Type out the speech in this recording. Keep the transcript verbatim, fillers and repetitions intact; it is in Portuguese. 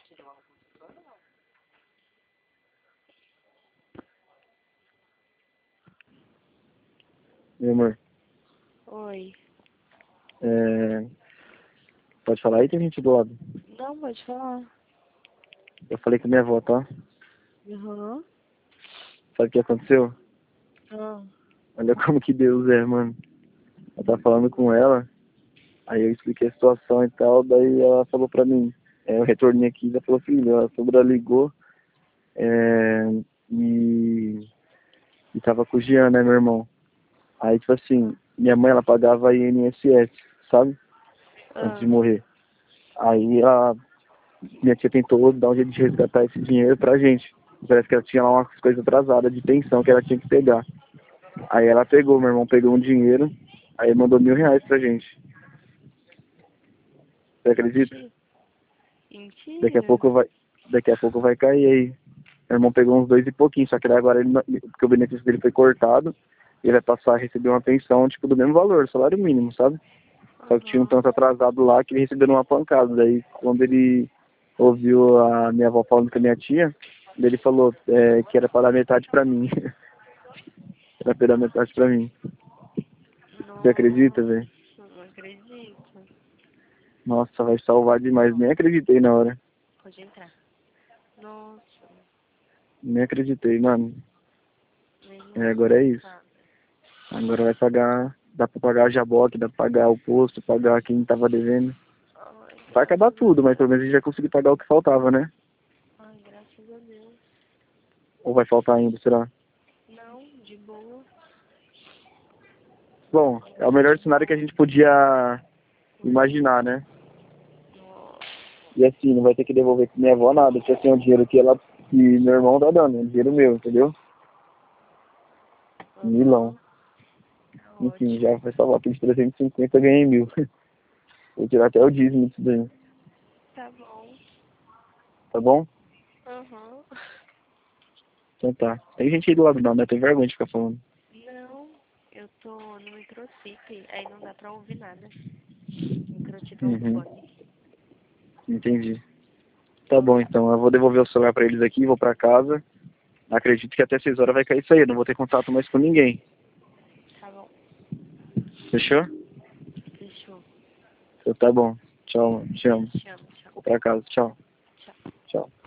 Meu amor. Oi. É... Pode falar aí, tem gente do lado. Não, pode falar. Eu falei com minha avó, tá? Uhum. Sabe o que aconteceu? Ah. Olha como que Deus é, mano. Eu tava falando com ela, aí eu expliquei a situação e tal, daí ela falou pra mim, é, eu retornei aqui e ela falou, filho, a sogra ligou é, e, e tava com o Jean, né, meu irmão? Aí, tipo assim, minha mãe, ela pagava I N S S, sabe? Antes de Ah. morrer. Aí a minha tia tentou dar um jeito de resgatar esse dinheiro pra gente. Parece que ela tinha lá umas coisas atrasadas de pensão que ela tinha que pegar. Aí ela pegou, meu irmão pegou um dinheiro, aí mandou mil reais pra gente. Você acredita? Daqui a Mentira. pouco vai, daqui a pouco vai cair aí. Meu irmão pegou uns dois e pouquinho, só que daí agora ele, não- porque o benefício dele foi cortado, ele vai passar a receber uma pensão, tipo, do mesmo valor, salário mínimo, sabe? Só que tinha um Uhum. tanto atrasado lá que ele recebeu uma pancada. Daí quando ele ouviu a minha avó falando com a minha tia, ele falou é, que era para dar metade pra mim. Era pra dar metade pra mim. Você acredita, Nossa, velho? não acredito. Nossa, vai salvar demais. Nem acreditei na hora. Pode entrar. Nossa, Nem acreditei, mano. nem É, muito agora é isso. engraçado. Agora vai pagar. Dá pra pagar a jaboque, dá pra pagar o posto, pagar quem tava devendo. Ai, Vai acabar graças a tudo, mas Deus. pelo menos a gente vai conseguir pagar o que faltava, né? Ai, graças a Deus. Ou vai faltar ainda, será? Não, de boa. Bom, é o Vai melhor de cenário que a boa. gente podia Hum. imaginar, né? Nossa. E assim, não vai ter que devolver pra minha avó nada. Tipo assim, é um dinheiro que ela, que meu irmão tá dando, é um dinheiro meu, entendeu? Milão. Aham. Tá Enfim, ótimo. já foi salvar aqui de trezentos e cinquenta, eu ganhei mil. Vou tirar até o dízimo disso daí. Tá bom. Tá bom? Aham. Então tá. Tem gente aí do lado não, né? Tem vergonha de ficar falando. Não, eu tô no microcity, aí não dá pra ouvir nada. Microcity é um Uhum. fone. Entendi. Tá bom, então. Eu vou devolver o celular pra eles aqui, vou pra casa. Acredito que até seis horas vai cair isso aí. Eu não vou ter contato mais com ninguém. Tá bom. Fechou? Fechou. Então tá bom. Tchau, mano. Te amo. Te amo, tchau. Vou pra casa. Tchau. Tchau. Tchau.